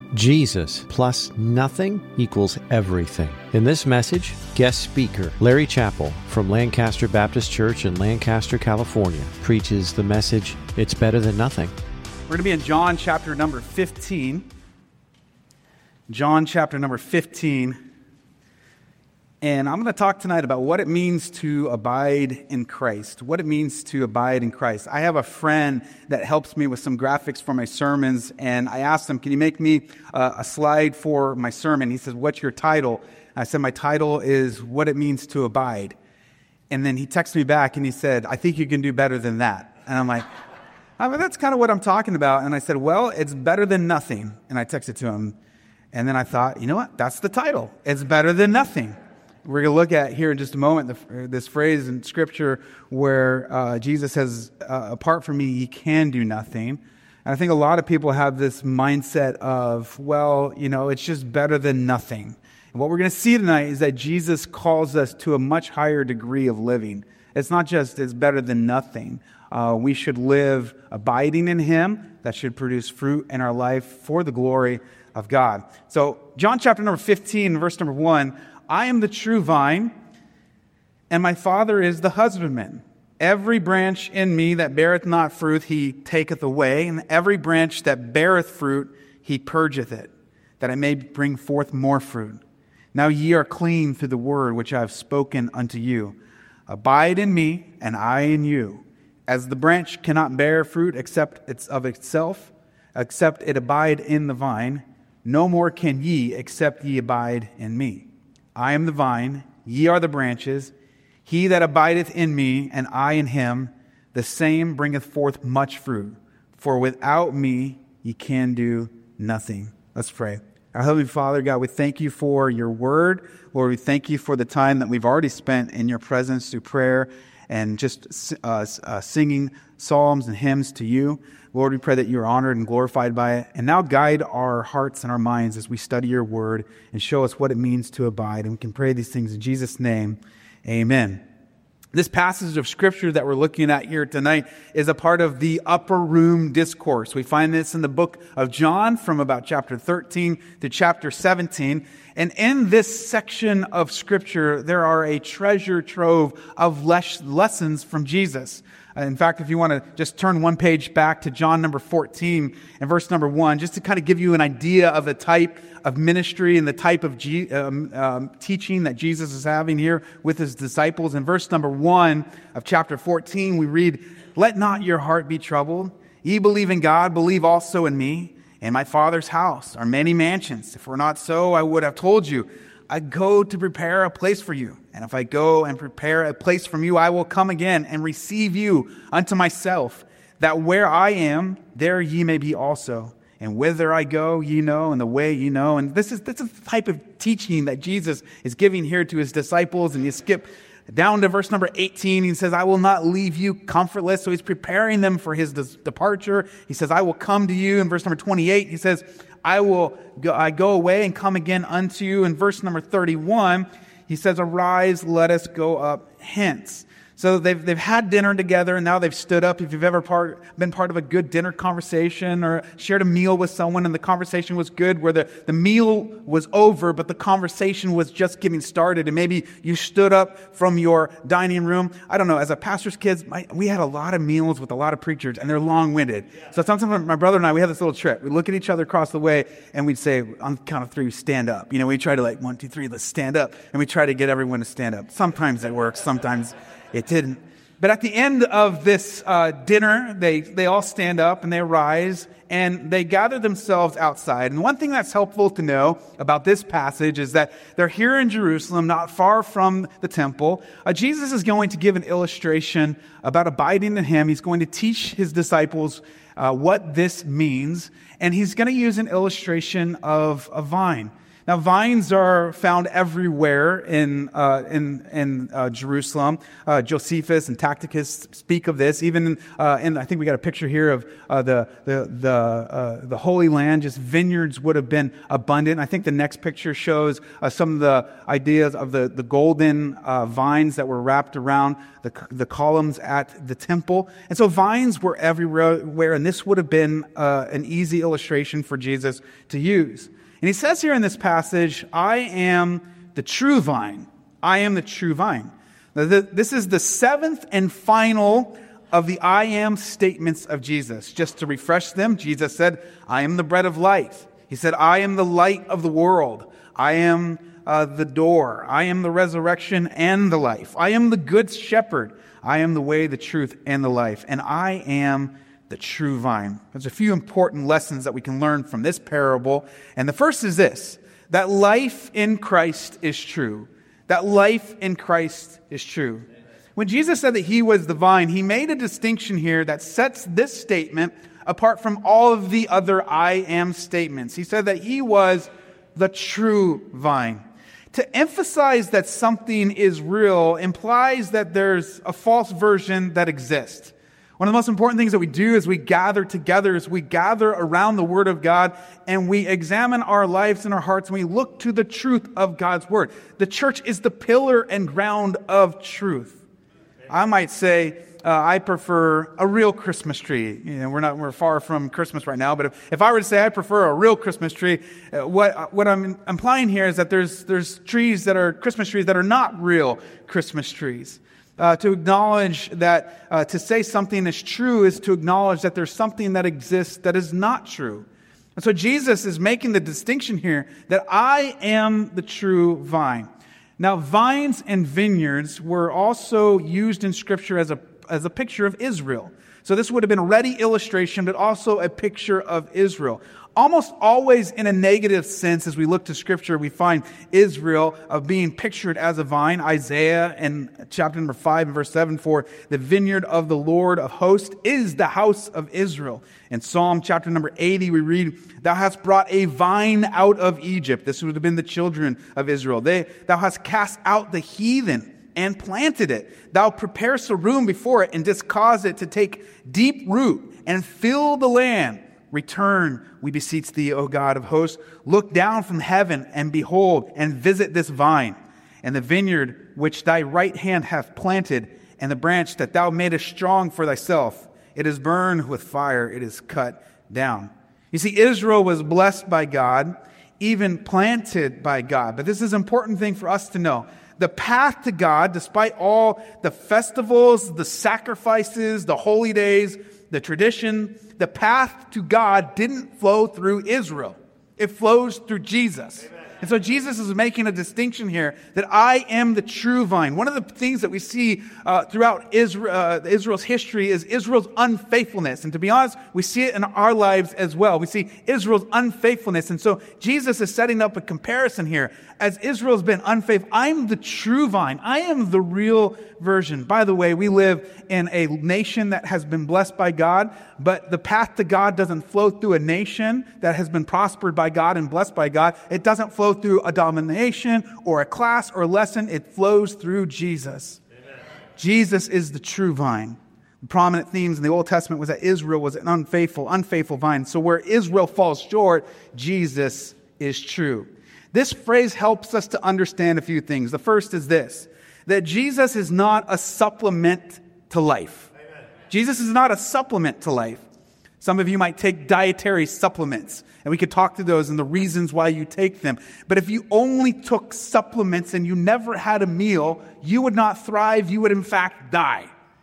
Jesus plus nothing equals everything. In this message, guest speaker Larry Chappell from Lancaster Baptist Church in Lancaster, California, preaches the message, It's Better Than Nothing. We're going to be in John chapter number 15. John chapter number 15. And I'm going to talk tonight about what it means to abide in Christ. What it means to abide in Christ. I have a friend that helps me with some graphics for my sermons, and I asked him, can you make me a slide for my sermon? He says, what's your title? I said, my title is What It Means to Abide. And then he texted me back and he said, I think you can do better than that. And I'm like, that's kind of what I'm talking about. And I said, well, it's better than nothing. And I texted to him. And then I thought, you know what? That's the title. It's better than nothing. We're going to look at here in just a moment this phrase in Scripture where Jesus says, apart from me, ye can do nothing. And I think a lot of people have this mindset of, well, it's just better than nothing. And what we're going to see tonight is that Jesus calls us to a much higher degree of living. It's not just it's better than nothing. We should live abiding in Him. That should produce fruit in our life for the glory of God. So John chapter number 15, verse number 1, I am the true vine, and my Father is the husbandman. Every branch in me that beareth not fruit, He taketh away, and every branch that beareth fruit, He purgeth it, that I may bring forth more fruit. Now ye are clean through the word which I have spoken unto you. Abide in me, and I in you. As the branch cannot bear fruit except it's of itself, except it abide in the vine, no more can ye except ye abide in me. I am the vine, ye are the branches. He that abideth in me, and I in him, the same bringeth forth much fruit. For without me ye can do nothing. Let's pray. Our Heavenly Father, God, we thank you for your word. Lord, we thank you for the time that we've already spent in your presence through prayer and just singing psalms and hymns to you. Lord, we pray that you are honored and glorified by it. And now guide our hearts and our minds as we study your word and show us what it means to abide. And we can pray these things in Jesus' name. Amen. This passage of Scripture that we're looking at here tonight is a part of the upper room discourse. We find this in the book of John from about chapter 13 to chapter 17. And in this section of Scripture, there are a treasure trove of lessons from Jesus. In fact, if you want to just turn one page back to John number 14 and verse number 1, just to kind of give you an idea of the type of ministry and the type of teaching that Jesus is having here with his disciples. In verse number 1 of chapter 14, we read, Let not your heart be troubled. Ye believe in God, believe also in me. In my Father's house are many mansions. If it were not so, I would have told you. I go to prepare a place for you. And if I go and prepare a place from you, I will come again and receive you unto myself, that where I am, there ye may be also. And whither I go, ye know, and the way ye know. And this is the type of teaching that Jesus is giving here to his disciples. And you skip down to verse number 18. He says, I will not leave you comfortless. So he's preparing them for his departure. He says, I will come to you. In verse number 28, he says, I go away and come again unto you. In verse number 31, he says, arise, let us go up hence. So they've had dinner together, and now they've stood up. If you've ever been part of a good dinner conversation or shared a meal with someone and the conversation was good, where the meal was over, but the conversation was just getting started, and maybe you stood up from your dining room. I don't know, as a pastor's kids, we had a lot of meals with a lot of preachers, and they're long-winded. So sometimes my brother and I, we have this little trick. We look at each other across the way, and we'd say, on the count of three, stand up. We try to 1, 2, 3, let's stand up. And we try to get everyone to stand up. Sometimes it works, sometimes it didn't. But at the end of this dinner, they all stand up and they rise and they gather themselves outside. And one thing that's helpful to know about this passage is that they're here in Jerusalem, not far from the temple. Jesus is going to give an illustration about abiding in him. He's going to teach his disciples what this means. And he's going to use an illustration of a vine. Now, vines are found everywhere in Jerusalem. Josephus and Tacitus speak of this. Even in I think we got a picture here of the Holy Land. Just vineyards would have been abundant. I think the next picture shows some of the ideas of the golden vines that were wrapped around the columns at the temple. And so vines were everywhere, and this would have been an easy illustration for Jesus to use. And he says here in this passage, I am the true vine. I am the true vine. Now, this is the seventh and final of the I am statements of Jesus. Just to refresh them, Jesus said, I am the bread of life. He said, I am the light of the world. I am the door. I am the resurrection and the life. I am the good shepherd. I am the way, the truth, and the life. And I am the true vine. There's a few important lessons that we can learn from this parable. And the first is this, that life in Christ is true. That life in Christ is true. When Jesus said that he was the vine, he made a distinction here that sets this statement apart from all of the other I am statements. He said that he was the true vine. To emphasize that something is real implies that there's a false version that exists. One of the most important things that we do as we gather together is we gather around the Word of God and we examine our lives and our hearts and we look to the truth of God's Word. The church is the pillar and ground of truth. I might say I prefer a real Christmas tree. You know, we're far from Christmas right now, but if I were to say I prefer a real Christmas tree, what I'm implying here is that there's trees that are Christmas trees that are not real Christmas trees. To acknowledge that, to say something is true is to acknowledge that there's something that exists that is not true. And so Jesus is making the distinction here that I am the true vine. Now, vines and vineyards were also used in Scripture as a picture of Israel. So this would have been a ready illustration, but also a picture of Israel. Almost always in a negative sense, as we look to Scripture, we find Israel being pictured as a vine. Isaiah in chapter number 5 and verse 7, for the vineyard of the Lord of hosts is the house of Israel. In Psalm chapter number 80, we read, thou hast brought a vine out of Egypt. This would have been the children of Israel. Thou hast cast out the heathen and planted it. Thou preparest a room before it and didst cause it to take deep root and fill the land. Return, we beseech thee, O God of hosts. Look down from heaven and behold and visit this vine and the vineyard which thy right hand hath planted and the branch that thou madest strong for thyself. It is burned with fire. It is cut down. You see, Israel was blessed by God, even planted by God. But this is an important thing for us to know. The path to God, despite all the festivals, the sacrifices, the holy days, the tradition, the path to God didn't flow through Israel. It flows through Jesus. Amen. And so Jesus is making a distinction here that I am the true vine. One of the things that we see throughout Israel's history is Israel's unfaithfulness. And to be honest, we see it in our lives as well. We see Israel's unfaithfulness. And so Jesus is setting up a comparison here. As Israel's been unfaithful, I'm the true vine. I am the real version. By the way, we live in a nation that has been blessed by God, but the path to God doesn't flow through a nation that has been prospered by God and blessed by God. It doesn't flow through a denomination or a class or a lesson. It flows through Jesus. Amen. Jesus is the true vine. The prominent themes in the Old Testament was that Israel was an unfaithful vine. So where Israel falls short, Jesus is true. This phrase helps us to understand a few things. The first is this, that Jesus is not a supplement to life. Amen. Jesus is not a supplement to life. Some of you might take dietary supplements, and we could talk through those and the reasons why you take them. But if you only took supplements and you never had a meal, you would not thrive. You would, in fact, die.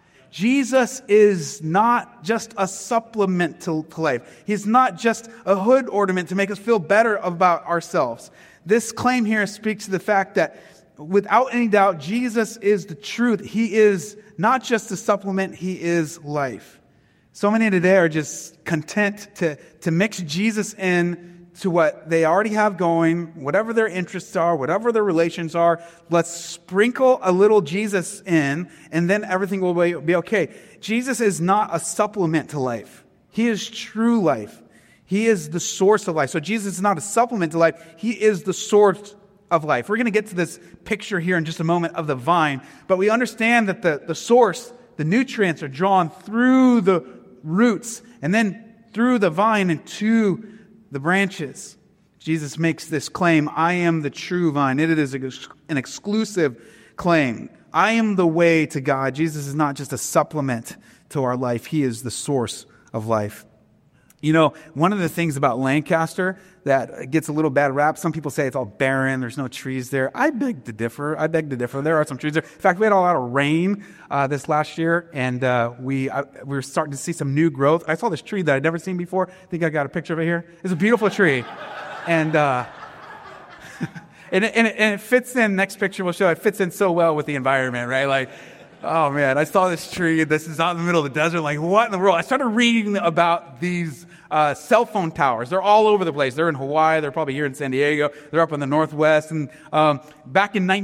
Jesus is not just a supplement to life. He's not just a hood ornament to make us feel better about ourselves. This claim here speaks to the fact that without any doubt, Jesus is the truth. He is not just a supplement, he is life. So many today are just content to mix Jesus in to what they already have going, whatever their interests are, whatever their relations are. Let's sprinkle a little Jesus in, and then everything will be okay. Jesus is not a supplement to life. He is true life. He is the source of life. So Jesus is not a supplement to life. He is the source of life. We're going to get to this picture here in just a moment of the vine, but we understand that the source, the nutrients are drawn through the roots and then through the vine and to the branches. Jesus makes this claim, I am the true vine. It is an exclusive claim. I am the way to God. Jesus is not just a supplement to our life. He is the source of life. You know, one of the things about Lancaster that gets a little bad rap, some people say it's all barren, there's no trees there. I beg to differ. There are some trees there. In fact, we had a lot of rain this last year, and we were starting to see some new growth. I saw this tree that I'd never seen before. I think I got a picture of it here. It's a beautiful tree. And it fits in, next picture we'll show, it fits in so well with the environment, right? Like, oh man, I saw this tree, this is out in the middle of the desert, like what in the world? I started reading about these cell phone towers. They're all over the place. They're in Hawaii, they're probably here in San Diego, they're up in the Northwest. And back in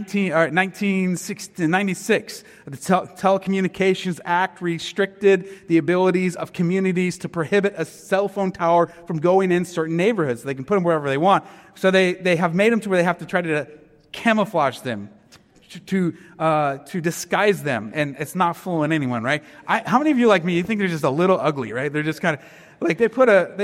1996, the Telecommunications Act restricted the abilities of communities to prohibit a cell phone tower from going in certain neighborhoods. They can put them wherever they want. So they have made them to where they have to try to camouflage them, to disguise them, and it's not fooling anyone, right? How many of you like me? You think they're just a little ugly, right? They're just kind of like they put a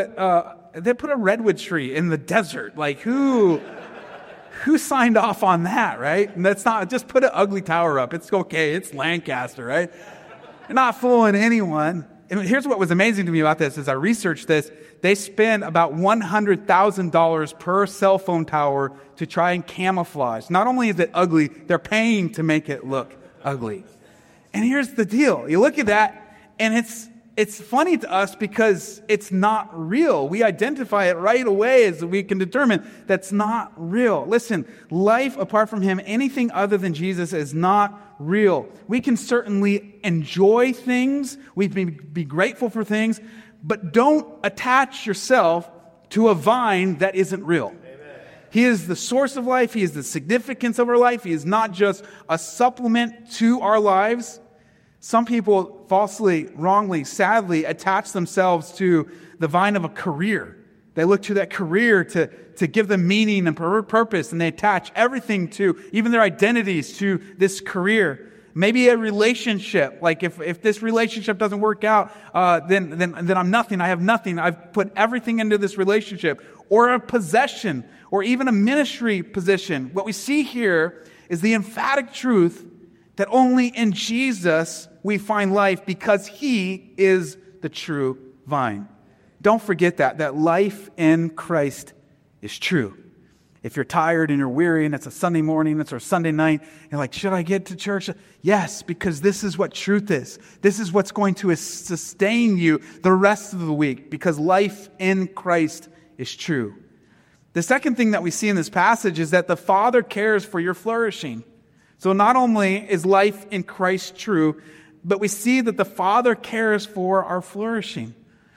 redwood tree in the desert. Like who signed off on that, right? And that's not just put an ugly tower up. It's okay. It's Lancaster, right? You're not fooling anyone. And here's what was amazing to me about this: as I researched this, they spend about $100,000 per cell phone tower to try and camouflage. Not only is it ugly, they're paying to make it look ugly. And here's the deal. You look at that, and it's funny to us because it's not real. We identify it right away as we can determine that's not real. Listen, life apart from Him, anything other than Jesus, is not real. We can certainly enjoy things. We can be grateful for things, but don't attach yourself to a vine that isn't real. Amen. He is the source of life. He is the significance of our life. He is not just a supplement to our lives. Some people falsely, wrongly, sadly attach themselves to the vine of a career. They look to that career to give them meaning and purpose, and they attach everything to, even their identities, to this career. Maybe a relationship, like if this relationship doesn't work out, then I'm nothing, I have nothing, I've put everything into this relationship. Or a possession, or even a ministry position. What we see here is the emphatic truth that only in Jesus we find life, because He is the true vine. Don't forget that life in Christ is true. If you're tired and you're weary and it's a Sunday morning, it's our Sunday night, you're like, should I get to church? Yes, because this is what truth is. This is what's going to sustain you the rest of the week, because life in Christ is true. The second thing that we see in this passage is that the Father cares for your flourishing. So not only is life in Christ true, but we see that the Father cares for our flourishing.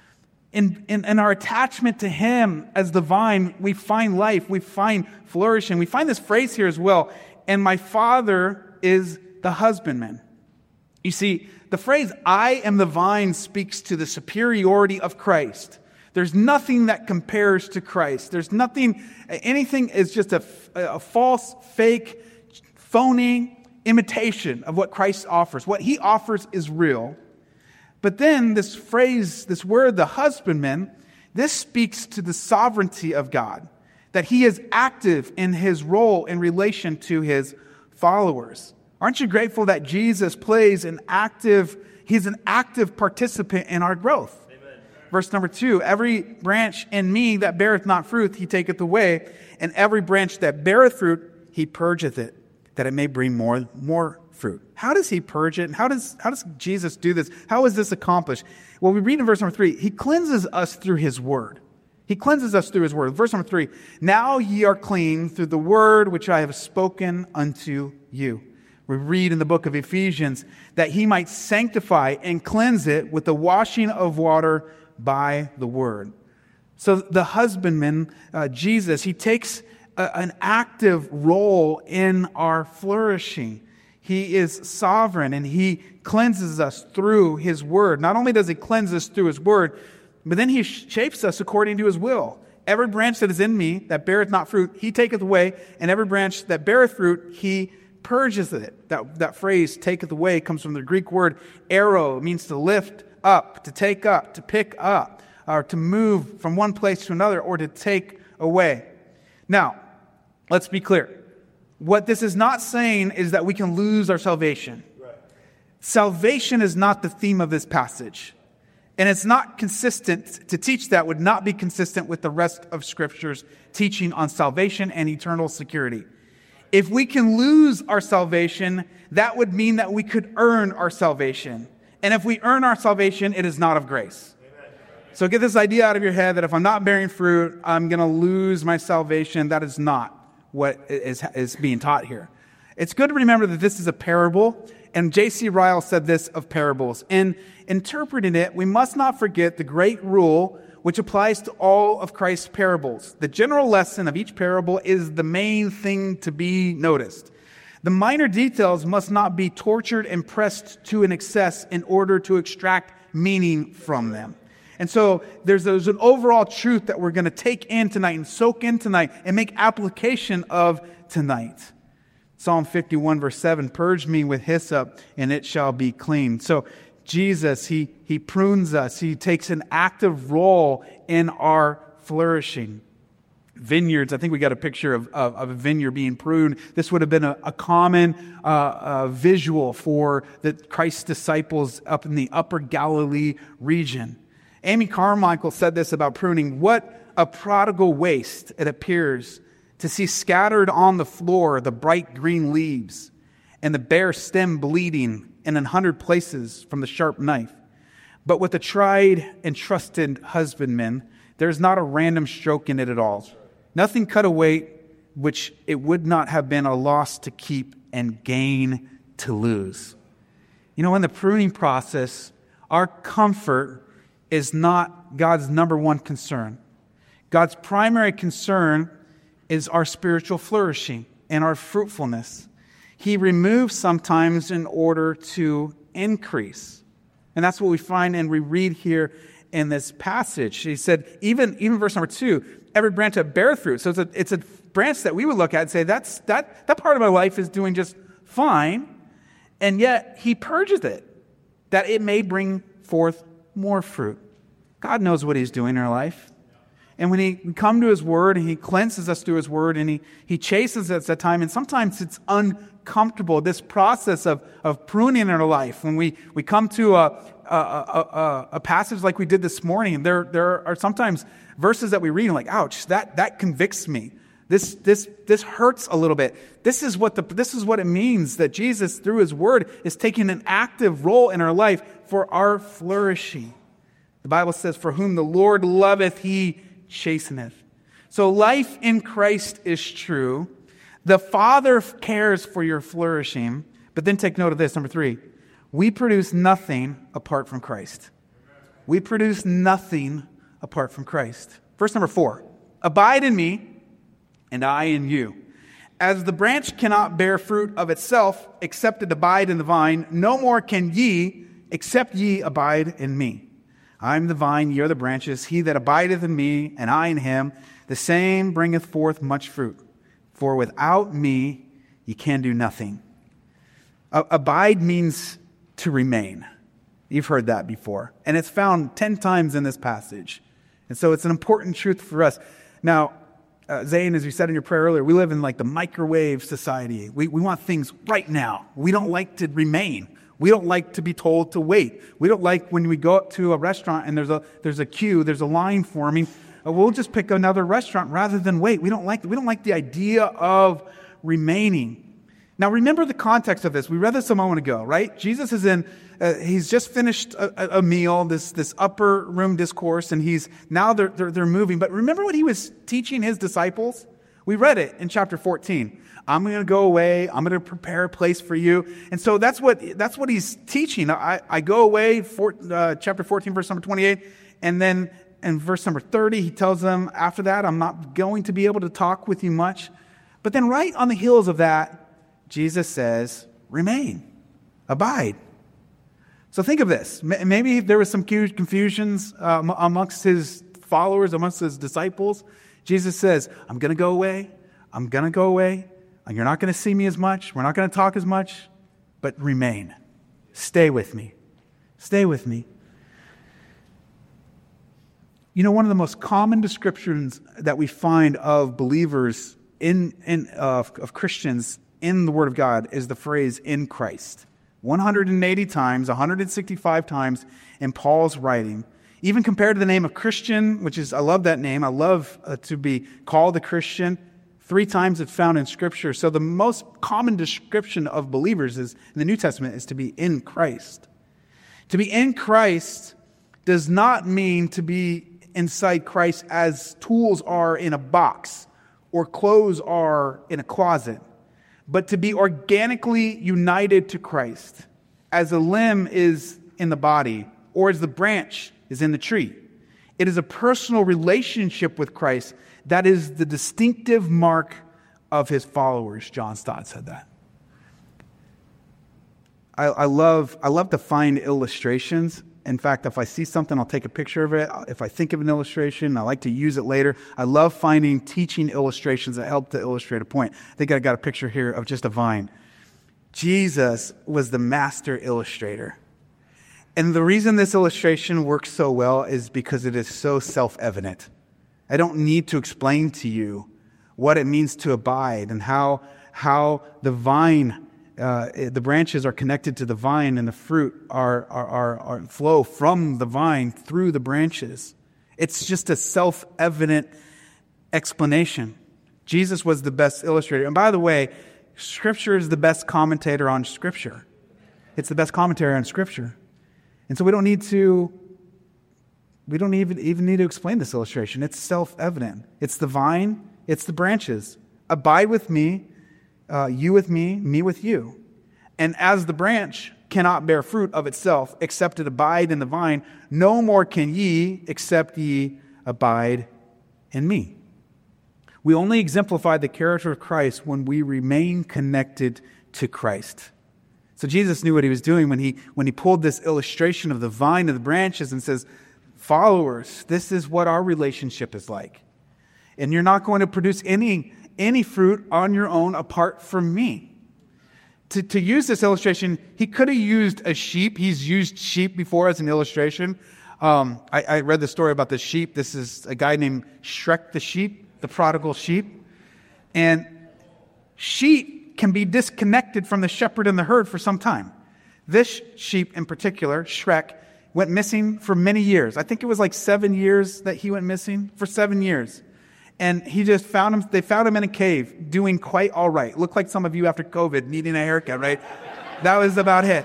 In our attachment to Him as the vine, we find life, we find flourishing. We find this phrase here as well, and my Father is the husbandman. You see, the phrase, I am the vine, speaks to the superiority of Christ. There's nothing that compares to Christ. There's nothing, anything is just a false, fake, phony imitation of what Christ offers. What He offers is real. But then this phrase, this word, the husbandman, this speaks to the sovereignty of God, that He is active in His role in relation to His followers. Aren't you grateful that Jesus He's an active participant in our growth? Amen. Verse number 2, every branch in me that beareth not fruit, He taketh away, and every branch that beareth fruit, He purgeth it, that it may bring more fruit. How does He purge it? And how does Jesus do this? How is this accomplished? Well, we read in verse number 3, He cleanses us through His word. He cleanses us through His word. Verse number 3, now ye are clean through the word which I have spoken unto you. We read in the book of Ephesians that He might sanctify and cleanse it with the washing of water by the word. So the husbandman, Jesus, He takes an active role in our flourishing. He is sovereign, and He cleanses us through His word. Not only does He cleanse us through His word, But then he shapes us according to his will. Every branch that is in me that beareth not fruit, he taketh away, and every branch that beareth fruit, he purges it. That phrase, taketh away, comes from the Greek word aero. It means to lift up, to take up, to pick up, or to move from one place to another, or to take away. Now, let's be clear. What this is not saying is that we can lose our salvation. Right. Salvation is not the theme of this passage. And it's not consistent, to teach that would not be consistent with the rest of Scripture's teaching on salvation and eternal security. If we can lose our salvation, that would mean that we could earn our salvation. And if we earn our salvation, it is not of grace. Amen. So get this idea out of your head that if I'm not bearing fruit, I'm going to lose my salvation. That is not what is being taught here. It's good to remember that this is a parable, and J.C. Ryle said this of parables. In interpreting it, we must not forget the great rule which applies to all of Christ's parables. The general lesson of each parable is the main thing to be noticed. The minor details must not be tortured and pressed to an excess in order to extract meaning from them. And so there's an overall truth that we're going to take in tonight and soak in tonight and make application of tonight. Psalm 51 verse 7, purge me with hyssop and it shall be clean. So Jesus, he prunes us. He takes an active role in our flourishing. Vineyards, I think we got a picture of a vineyard being pruned. This would have been a common visual for Christ's disciples up in the upper Galilee region. Amy Carmichael said this about pruning. What a prodigal waste it appears to see scattered on the floor the bright green leaves and the bare stem bleeding in 100 places from the sharp knife. But with the tried and trusted husbandman, there's not a random stroke in it at all. Nothing cut away which it would not have been a loss to keep and gain to lose. You know, in the pruning process, our comfort is not God's number one concern. God's primary concern is our spiritual flourishing and our fruitfulness. He removes sometimes in order to increase. And that's what we find and we read here in this passage. He said, even verse number 2, every branch that beareth fruit. So it's a branch that we would look at and say, that part of my life is doing just fine. And yet he purges it, that it may bring forth more fruit. God knows what he's doing in our life. And when we come to his word and he cleanses us through his word and he chastens us at time, and sometimes it's uncomfortable, this process of pruning in our life. When we come to a passage like we did this morning, there are sometimes verses that we read and like, ouch, that convicts me. This hurts a little bit. This is what it means that Jesus, through his word, is taking an active role in our life for our flourishing. The Bible says, for whom the Lord loveth, he chasteneth. So life in Christ is true. The Father cares for your flourishing. But then take note of this, number 3. We produce nothing apart from Christ. We produce nothing apart from Christ. Verse number 4. Abide in me, and I in you. As the branch cannot bear fruit of itself, except it abide in the vine, no more can ye, except ye abide in me. I am the vine, ye are the branches. He that abideth in me, and I in him, the same bringeth forth much fruit. For without me ye can do nothing. Abide means to remain. You've heard that before. And it's found 10 times in this passage. And so it's an important truth for us. Now, Zane, as you said in your prayer earlier, we live in like the microwave society. We want things right now. We don't like to remain. We don't like to be told to wait. We don't like when we go up to a restaurant and there's a queue, there's a line forming. We'll just pick another restaurant rather than wait. We don't like the idea of remaining. Now remember the context of this. We read this a moment ago, right? Jesus is he's just finished a meal, this upper room discourse, and they're moving. But remember what he was teaching his disciples? We read it in chapter 14. I'm going to go away. I'm going to prepare a place for you. And so that's what he's teaching. I go away, chapter 14, verse number 28. And then in verse number 30, he tells them, after that, I'm not going to be able to talk with you much. But then right on the heels of that, Jesus says, remain, abide. So think of this. Maybe there was some confusions amongst his followers, amongst his disciples. Jesus says, I'm going to go away. I'm going to go away. And you're not going to see me as much. We're not going to talk as much. But remain. Stay with me. Stay with me. You know, one of the most common descriptions that we find of believers of Christians in the Word of God is the phrase "in Christ." 180 times, 165 times in Paul's writing. Even compared to the name of Christian, which is, I love that name. I love to be called a Christian. 3 times it's found in Scripture. So the most common description of believers in the New Testament is to be in Christ. To be in Christ does not mean to be inside Christ as tools are in a box or clothes are in a closet, but to be organically united to Christ as a limb is in the body or as the branch is in the tree. It is a personal relationship with Christ that is the distinctive mark of his followers. John Stott said that. I love to find illustrations. In fact, if I see something, I'll take a picture of it. If I think of an illustration, I like to use it later. I love finding teaching illustrations that help to illustrate a point. I think I got a picture here of just a vine. Jesus was the master illustrator. And the reason this illustration works so well is because it is so self-evident. I don't need to explain to you what it means to abide and how the vine, the branches are connected to the vine and the fruit are flow from the vine through the branches. It's just a self-evident explanation. Jesus was the best illustrator. And by the way, Scripture is the best commentator on Scripture. It's the best commentary on Scripture. And so we don't even need to explain this illustration. It's self-evident. It's the vine, it's the branches. Abide with me, you with me with you. And as the branch cannot bear fruit of itself, except it abide in the vine, no more can ye, except ye abide in me. We only exemplify the character of Christ when we remain connected to Christ. So Jesus knew what he was doing when he pulled this illustration of the vine and the branches and says, followers, this is what our relationship is like. And you're not going to produce any fruit on your own apart from me. To use this illustration, he could have used a sheep. He's used sheep before as an illustration. I read the story about the sheep. This is a guy named Shrek the sheep, the prodigal sheep. And sheep can be disconnected from the shepherd and the herd for some time. This sheep in particular, Shrek, went missing for many years. I think it was like 7 years that he went missing, for 7 years. And he just found him, they found him in a cave, doing quite all right. Looked like some of you after COVID, needing a haircut, right? That was about it.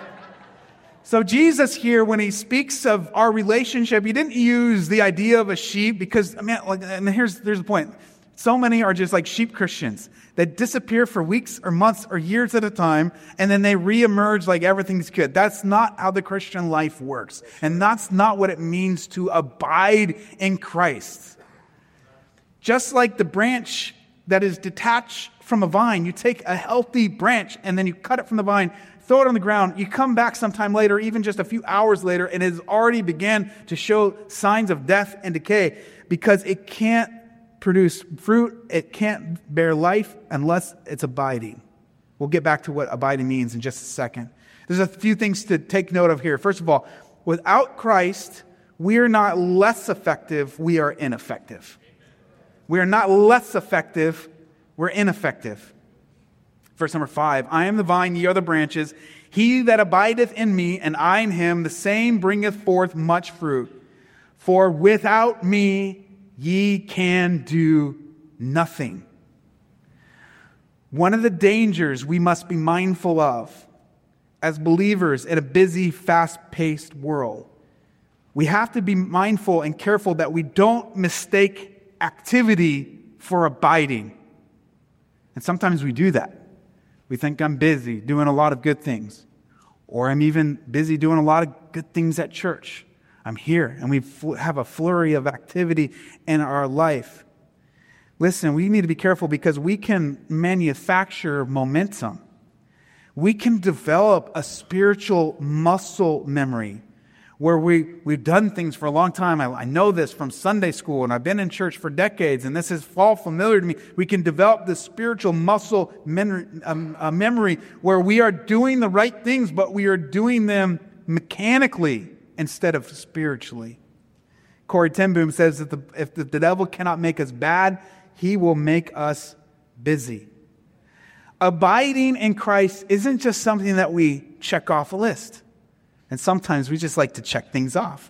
So Jesus here, when he speaks of our relationship, he didn't use the idea of a sheep because, and here's the point. So many are just like sheep Christians that disappear for weeks or months or years at a time, and then they reemerge like everything's good. That's not how the Christian life works. And that's not what it means to abide in Christ. Just like the branch that is detached from a vine, you take a healthy branch and then you cut it from the vine, throw it on the ground, you come back sometime later, even just a few hours later, and it has already began to show signs of death and decay because it can't produce fruit, it can't bear life unless it's abiding. We'll get back to what abiding means in just a second. There's a few things to take note of here. First of all, without Christ, we are not less effective, we are ineffective. We are not less effective, we're ineffective. Verse number 5, I am the vine, ye are the branches. He that abideth in me, and I in him, the same bringeth forth much fruit. For without me ye can do nothing. One of the dangers we must be mindful of as believers in a busy, fast-paced world, we have to be mindful and careful that we don't mistake activity for abiding. And sometimes we do that. We think I'm busy doing a lot of good things, or I'm even busy doing a lot of good things at church. I'm here, and we have a flurry of activity in our life. Listen, we need to be careful because we can manufacture momentum. We can develop a spiritual muscle memory where we've done things for a long time. I know this from Sunday school, and I've been in church for decades, and this is all familiar to me. We can develop this spiritual muscle memory where we are doing the right things, but we are doing them mechanically instead of spiritually. Corrie ten Boom says that if the devil cannot make us bad, he will make us busy. Abiding in Christ isn't just something that we check off a list. And sometimes we just like to check things off.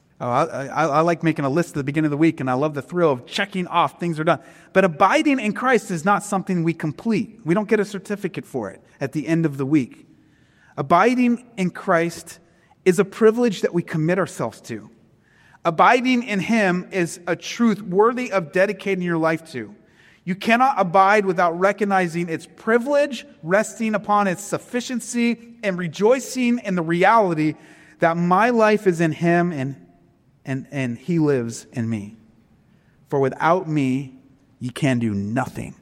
I like making a list at the beginning of the week, and I love the thrill of checking off things are done. But abiding in Christ is not something we complete. We don't get a certificate for it at the end of the week. Abiding in Christ is a privilege that we commit ourselves to. Abiding in Him is a truth worthy of dedicating your life to. You cannot abide without recognizing its privilege, resting upon its sufficiency, and rejoicing in the reality that my life is in Him and He lives in me. For without me, you can do nothing.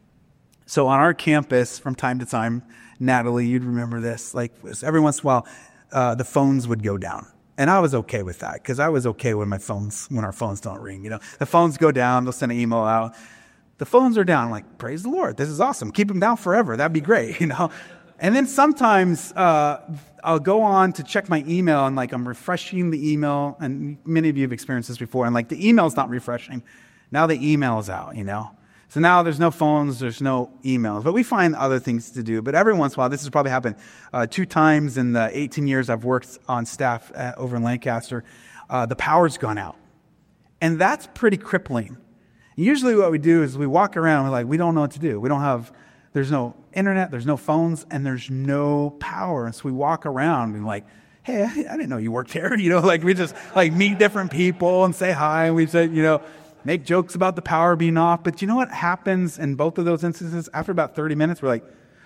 So on our campus, from time to time, Natalie, you'd remember this, like every once in a while, the phones would go down. And I was okay with that, because I was okay when our phones don't ring. The phones go down, they'll send an email out. The phones are down. I'm like, praise the Lord. This is awesome. Keep them down forever. That'd be great, And then sometimes I'll go on to check my email, and I'm refreshing the email. And many of you have experienced this before. And the email's not refreshing. Now the email is out, So now there's no phones, there's no emails. But we find other things to do. But every once in a while, this has probably happened 2 times in the 18 years I've worked on staff over in Lancaster, the power's gone out. And that's pretty crippling. Usually what we do is we walk around, we don't know what to do. There's no internet, there's no phones, and there's no power. And so we walk around and hey, I didn't know you worked here. We just meet different people and say hi. And we say, make jokes about the power being off. But you know what happens in both of those instances? After about 30 minutes, we're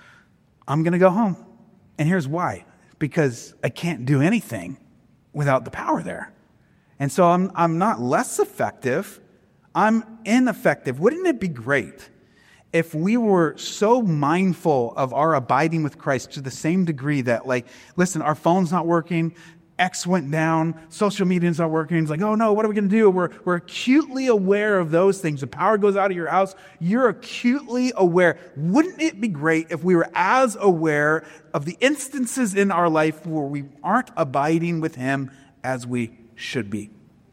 I'm going to go home. And here's why. Because I can't do anything without the power there. And so I'm not less effective. I'm ineffective. Wouldn't it be great if we were so mindful of our abiding with Christ to the same degree that, listen, our phone's not working, X went down, social media's not working. It's oh no, what are we going to do? We're acutely aware of those things. The power goes out of your house. You're acutely aware. Wouldn't it be great if we were as aware of the instances in our life where we aren't abiding with Him as we should be?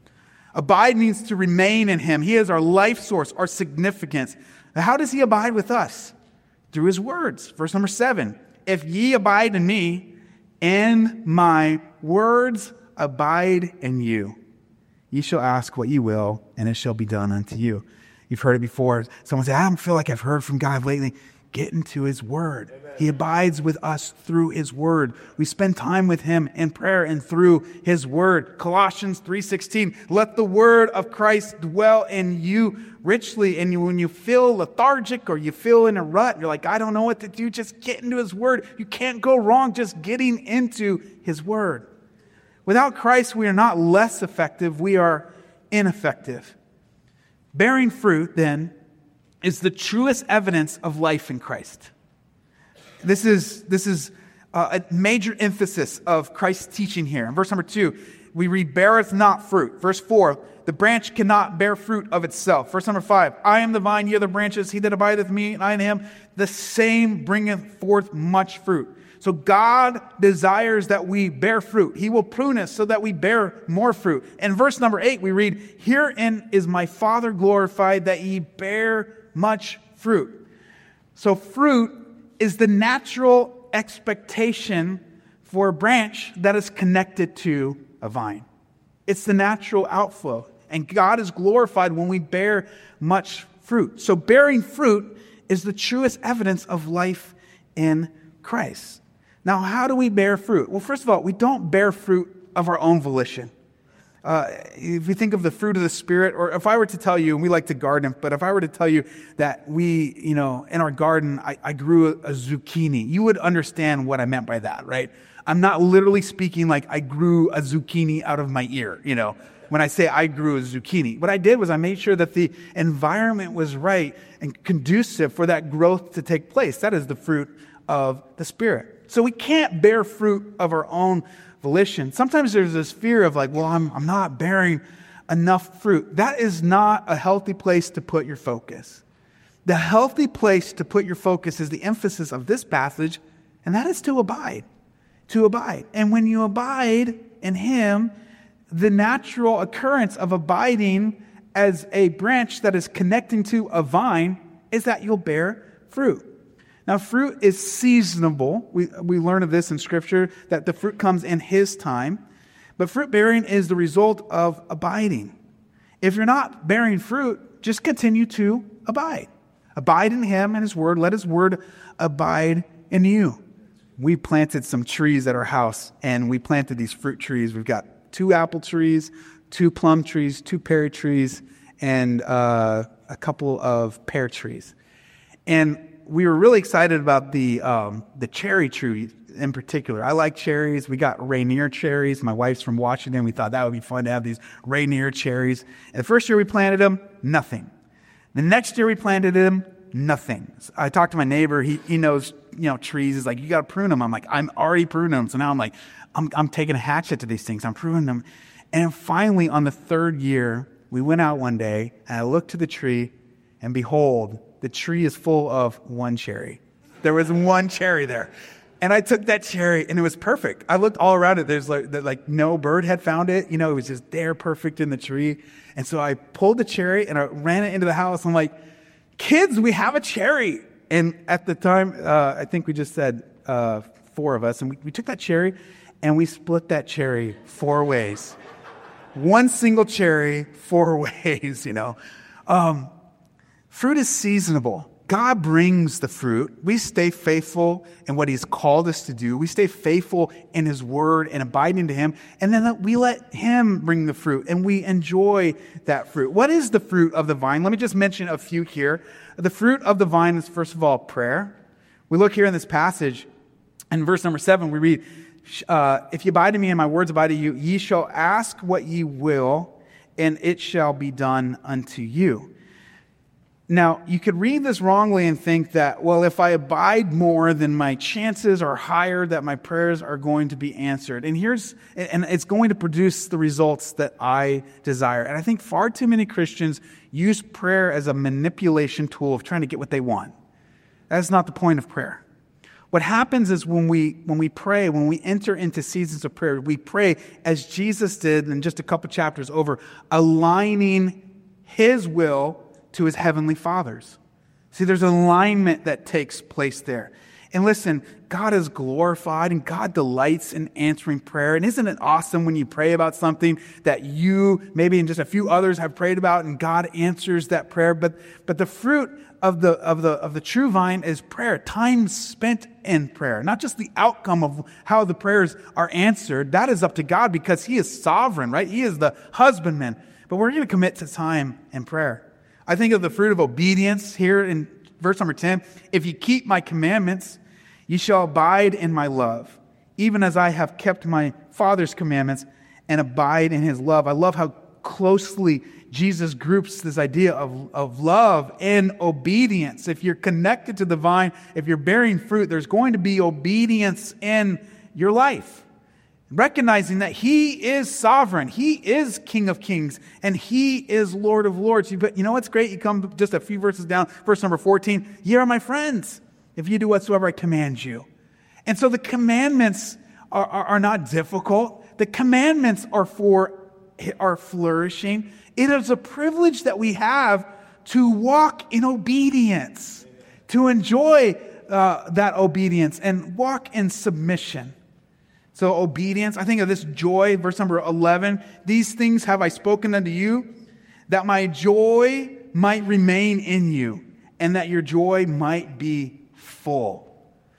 Abide means to remain in Him. He is our life source, our significance. Now, how does He abide with us? Through His words. Verse number 7. If ye abide in me, and my words abide in you, ye shall ask what ye will, and it shall be done unto you. You've heard it before. Someone said, I don't feel like I've heard from God lately. Get into His Word. Amen. He abides with us through His Word. We spend time with Him in prayer and through His Word. Colossians 3:16, let the Word of Christ dwell in you richly. And when you feel lethargic or you feel in a rut, you're I don't know what to do, just get into His Word. You can't go wrong just getting into His Word. Without Christ, we are not less effective, we are ineffective. Bearing fruit, then, is the truest evidence of life in Christ. This is a major emphasis of Christ's teaching here. In verse number 2, we read, beareth not fruit. Verse 4, the branch cannot bear fruit of itself. Verse number 5, I am the vine, ye are the branches. He that abideth me, and I in him, the same bringeth forth much fruit. So God desires that we bear fruit. He will prune us so that we bear more fruit. In verse number 8, we read, herein is my Father glorified, that ye bear much fruit. So fruit is the natural expectation for a branch that is connected to a vine. It's the natural outflow. And God is glorified when we bear much fruit. So bearing fruit is the truest evidence of life in Christ. Now, how do we bear fruit? Well, first of all, we don't bear fruit of our own volition. If you think of the fruit of the Spirit, or if I were to tell you, and we like to garden, but if I were to tell you that we, in our garden, I grew a zucchini, you would understand what I meant by that, right? I'm not literally speaking like I grew a zucchini out of my ear, when I say I grew a zucchini. What I did was I made sure that the environment was right and conducive for that growth to take place. That is the fruit of the Spirit. So we can't bear fruit of our own volition. Sometimes there's this fear of like, well, I'm not bearing enough fruit. That is not a healthy place to put your focus. The healthy place to put your focus is the emphasis of this passage, and that is to abide. To abide. And when you abide in Him, the natural occurrence of abiding as a branch that is connecting to a vine is that you'll bear fruit. Now, fruit is seasonable. We learn of this in Scripture, that the fruit comes in His time. But fruit bearing is the result of abiding. If you're not bearing fruit, just continue to abide. Abide in Him and His Word. Let His Word abide in you. We planted some trees at our house, and we planted these fruit trees. We've got 2 apple trees, 2 plum trees, 2 pear trees, and a couple of pear trees. And we were really excited about the cherry tree in particular. I like cherries. We got Rainier cherries. My wife's from Washington. We thought that would be fun to have these Rainier cherries. And the first year we planted them, nothing. The next year we planted them, nothing. So I talked to my neighbor. He knows, trees. He's like, you got to prune them. I'm like, I'm already pruning them. So now I'm like, I'm taking a hatchet to these things. I'm pruning them. And finally, on the 3rd year, we went out one day, and I looked to the tree, and behold, the tree is full of 1 cherry. There was 1 cherry there. And I took that cherry, and it was perfect. I looked all around it. There's like no bird had found it. It was just there perfect in the tree. And so I pulled the cherry, and I ran it into the house. I'm like, kids, we have a cherry. And at the time, I think we just said 4 of us. And we took that cherry, and we split that cherry 4 ways. 1 single cherry, 4 ways, Fruit is seasonable. God brings the fruit. We stay faithful in what He's called us to do. We stay faithful in His Word and abiding to Him. And then we let Him bring the fruit, and we enjoy that fruit. What is the fruit of the vine? Let me just mention a few here. The fruit of the vine is, first of all, prayer. We look here in this passage. In verse number 7, we read, if you abide in me and my words abide in you, ye shall ask what ye will, and it shall be done unto you. Now, you could read this wrongly and think that, well, if I abide more, then my chances are higher that my prayers are going to be answered. And it's going to produce the results that I desire. And I think far too many Christians use prayer as a manipulation tool of trying to get what they want. That's not the point of prayer. What happens is when we pray, when we enter into seasons of prayer, we pray as Jesus did in just a couple chapters over, aligning His will to His heavenly Father's. See, there's alignment that takes place there. And listen, God is glorified and God delights in answering prayer. And isn't it awesome when you pray about something that you, maybe and just a few others have prayed about, and God answers that prayer? But the fruit of the true vine is prayer, time spent in prayer, not just the outcome of how the prayers are answered. That is up to God because He is sovereign, right? He is the husbandman. But we're going to commit to time in prayer. I think of the fruit of obedience here in verse number 10. If you keep my commandments, ye shall abide in my love, even as I have kept my Father's commandments and abide in His love. I love how closely Jesus groups this idea of love and obedience. If you're connected to the vine, if you're bearing fruit, there's going to be obedience in your life. Recognizing that He is sovereign, He is King of Kings, and He is Lord of Lords. But you know what's great? You come just a few verses down, verse number 14. Ye are my friends, if you do whatsoever I command you. And so the commandments are not difficult. The commandments are for our flourishing. It is a privilege that we have to walk in obedience, to enjoy that obedience and walk in submission. So obedience, I think of this joy, verse number 11. These things have I spoken unto you, that my joy might remain in you, and that your joy might be full.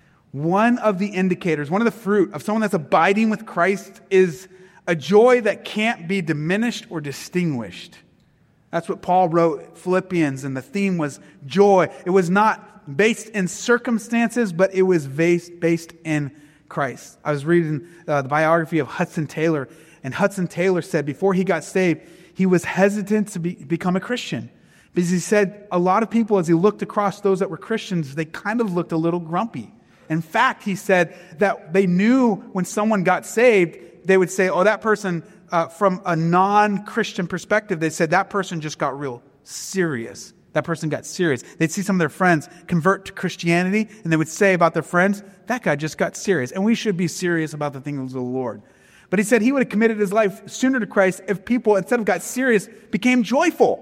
One of the indicators, one of the fruit of someone that's abiding with Christ is a joy that can't be diminished or distinguished. That's what Paul wrote Philippians, and the theme was joy. It was not based in circumstances, but it was based in Christ. I was reading the biography of Hudson Taylor, and Hudson Taylor said before he got saved, he was hesitant to become a Christian. Because he said a lot of people, as he looked across those that were Christians, they kind of looked a little grumpy. In fact, he said that they knew when someone got saved, they would say, oh, that person, from a non-Christian perspective, they said that person just got real serious. That person got serious. They'd see some of their friends convert to Christianity, and they would say about their friends, that guy just got serious. And we should be serious about the things of the Lord. But he said he would have committed his life sooner to Christ if people, instead of got serious, became joyful.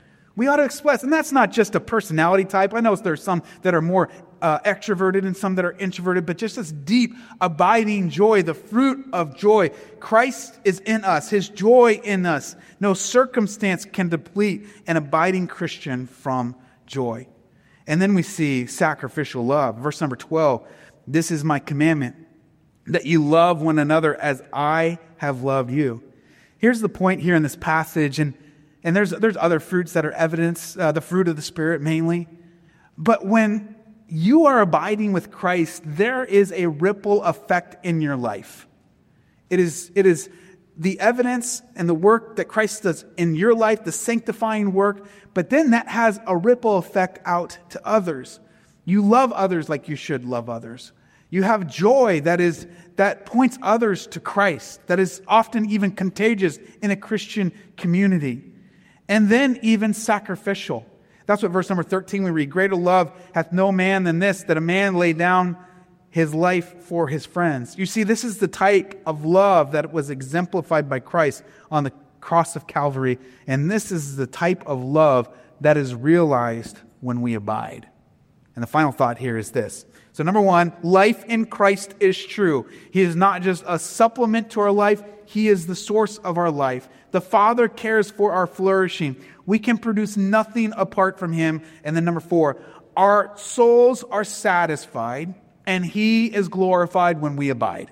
We ought to express, and that's not just a personality type. I know there's some that are more extroverted and some that are introverted, but just this deep, abiding joy, the fruit of joy. Christ is in us, his joy in us. No circumstance can deplete an abiding Christian from joy. And then we see sacrificial love. Verse number 12, this is my commandment, that you love one another as I have loved you. Here's the point here in this passage, and there's other fruits that are evidence, the fruit of the Spirit mainly. But when you are abiding with Christ, there is a ripple effect in your life. It is the evidence and the work that Christ does in your life, the sanctifying work, but then that has a ripple effect out to others. You love others like you should love others. You have joy that points others to Christ, that is often even contagious in a Christian community. And then even sacrificial. That's what verse number 13 we read. Greater love hath no man than this, that a man lay down his life for his friends. You see, this is the type of love that was exemplified by Christ on the cross of Calvary. And this is the type of love that is realized when we abide. And the final thought here is this. So number one, life in Christ is true. He is not just a supplement to our life. He is the source of our life. The Father cares for our flourishing. We can produce nothing apart from him. And then number four, our souls are satisfied and he is glorified when we abide.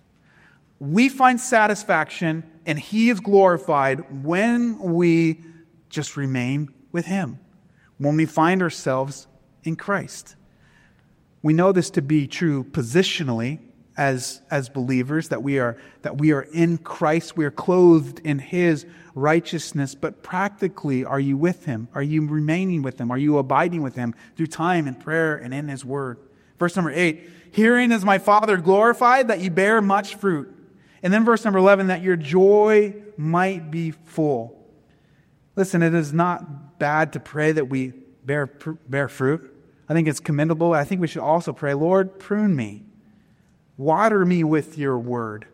We find satisfaction and he is glorified when we just remain with him, when we find ourselves in Christ. We know this to be true positionally as believers, that we are in Christ, we are clothed in his righteousness, but practically, are you with him? Are you remaining with him? Are you abiding with him through time and prayer and in his word? Verse number 8, herein is my Father glorified, that ye bear much fruit. And then verse number 11, that your joy might be full. Listen, it is not bad to pray that we bear fruit. I think it's commendable. I think we should also pray, Lord, prune me. Water me with your word.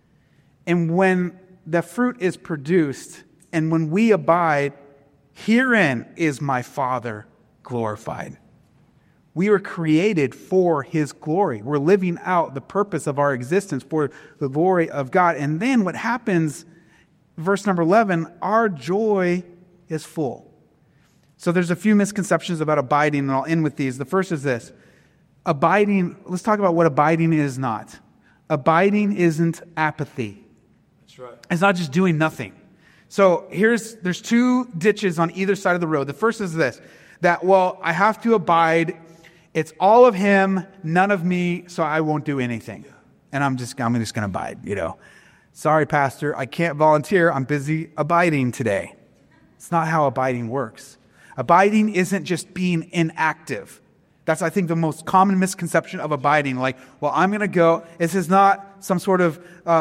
And when the fruit is produced and when we abide, herein is my Father glorified. We were created for his glory. We're living out the purpose of our existence for the glory of God. And then what happens, verse number 11, our joy is full. So there's a few misconceptions about abiding, and I'll end with these. The first is this. Abiding, let's talk about what abiding is not. Abiding isn't apathy. That's right. It's not just doing nothing. So there's two ditches on either side of the road. The first is this, that, well, I have to abide. It's all of him, none of me, so I won't do anything. And I'm just going to abide, Sorry, Pastor, I can't volunteer. I'm busy abiding today. It's not how abiding works. Abiding isn't just being inactive. That's, I think, the most common misconception of abiding. Like, well, I'm going to go. This is not some sort of,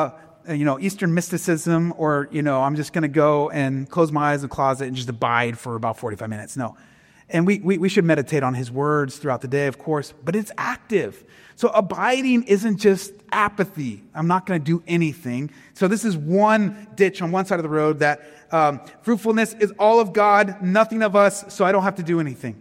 Eastern mysticism or, I'm just going to go and close my eyes in the closet and just abide for about 45 minutes. No. And we should meditate on his words throughout the day, of course, but it's active. So abiding isn't just apathy. I'm not going to do anything. So this is one ditch on one side of the road, that fruitfulness is all of God, nothing of us, so I don't have to do anything.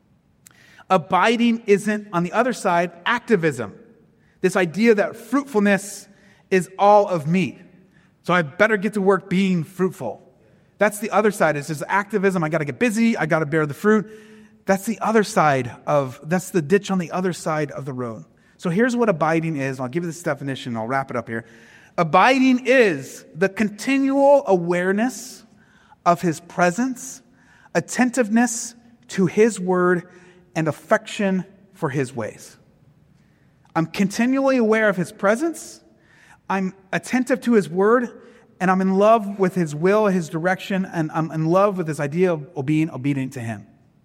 Abiding isn't, on the other side, activism. This idea that fruitfulness is all of me. So I better get to work being fruitful. That's the other side. It's just activism. I got to get busy. I got to bear the fruit. That's the other side that's the ditch on the other side of the road. So here's what abiding is. I'll give you this definition. I'll wrap it up here. Abiding is the continual awareness of his presence, attentiveness to his word, and affection for his ways. I'm continually aware of his presence. I'm attentive to his word, and I'm in love with his will, his direction, and I'm in love with this idea of being obedient to him.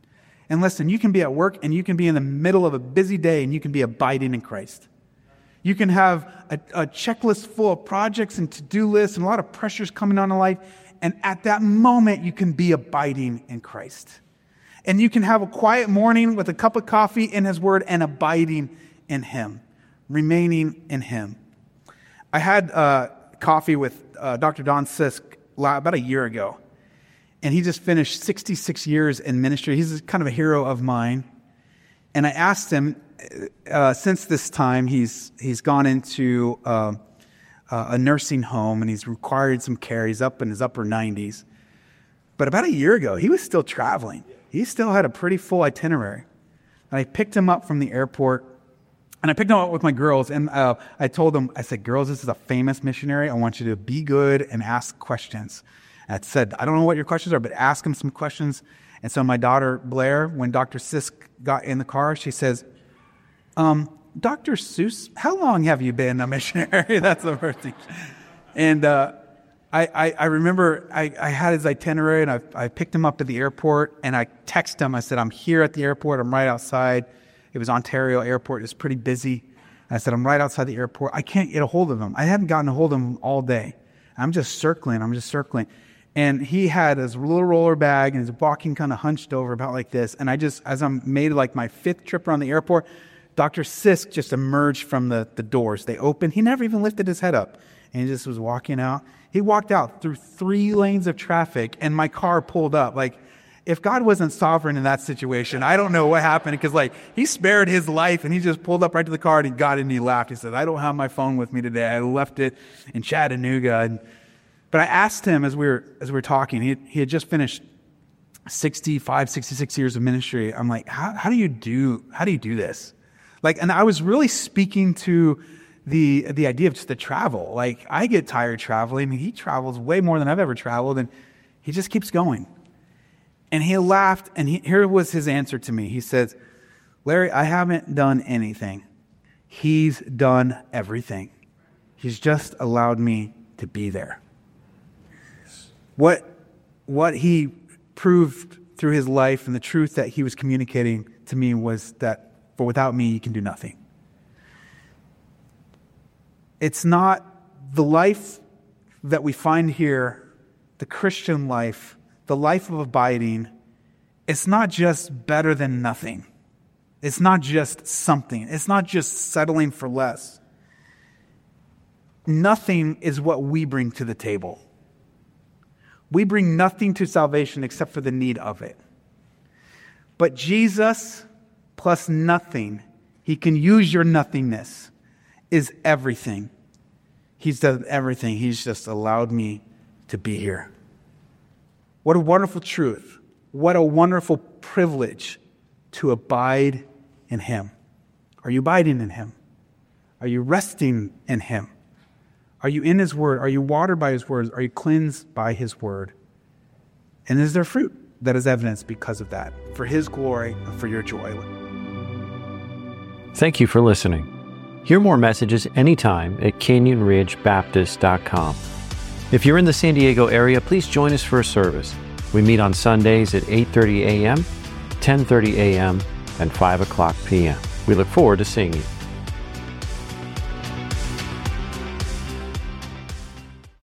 And listen, you can be at work and you can be in the middle of a busy day and you can be abiding in Christ. You can have a checklist full of projects and to-do lists and a lot of pressures coming on in life. And at that moment, you can be abiding in Christ. And you can have a quiet morning with a cup of coffee in His Word and abiding in Him, remaining in Him. I had coffee with Dr. Don Sisk about a year ago. And he just finished 66 years in ministry. He's kind of a hero of mine. And I asked him, since this time, he's gone into a nursing home and he's required some care. He's up in his upper 90s. But about a year ago, he was still traveling. He still had a pretty full itinerary. And I picked him up from the airport. And I picked him up with my girls. And I told them, I said, girls, this is a famous missionary. I want you to be good and ask questions. And I said, I don't know what your questions are, but ask him some questions. And so my daughter, Blair, when Dr. Sisk got in the car, she says, Dr. Seuss, how long have you been a missionary? That's the first thing. And I remember I had his itinerary, and I picked him up at the airport, and I texted him. I said, I'm here at the airport. I'm right outside. It was Ontario Airport. It was pretty busy. I said, I'm right outside the airport. I can't get a hold of him. I haven't gotten a hold of him all day. I'm just circling. And he had his little roller bag and he's walking kind of hunched over about like this. And as I made like my 5th trip around the airport, Dr. Sisk just emerged from the doors. They opened. He never even lifted his head up. And he just was walking out. He walked out through 3 lanes of traffic and my car pulled up. Like, if God wasn't sovereign in that situation, I don't know what happened, because like he spared his life and he just pulled up right to the car and he got in and he laughed. He said, I don't have my phone with me today. I left it in Chattanooga. But I asked him as we were talking, he had just finished 66 years of ministry. I'm like, how do you do this? Like, and I was really speaking to the idea of just the travel. Like, I get tired traveling. He travels way more than I've ever traveled, and he just keeps going. And he laughed, and here was his answer to me. He says, Larry, I haven't done anything. He's done everything. He's just allowed me to be there. What he proved through his life and the truth that he was communicating to me was that, for without me, you can do nothing. It's not the life that we find here, the Christian life, the life of abiding. It's not just better than nothing. It's not just something. It's not just settling for less. Nothing is what we bring to the table. We bring nothing to salvation except for the need of it. But Jesus plus nothing, He can use your nothingness, is everything. He's done everything. He's just allowed me to be here. What a wonderful truth. What a wonderful privilege to abide in Him. Are you abiding in Him? Are you resting in Him? Are you in His Word? Are you watered by His words? Are you cleansed by His Word? And is there fruit that is evidenced because of that, for His glory and for your joy? Thank you for listening. Hear more messages anytime at canyonridgebaptist.com. If you're in the San Diego area, please join us for a service. We meet on Sundays at 8:30 a.m., 10:30 a.m., and 5 o'clock p.m. We look forward to seeing you.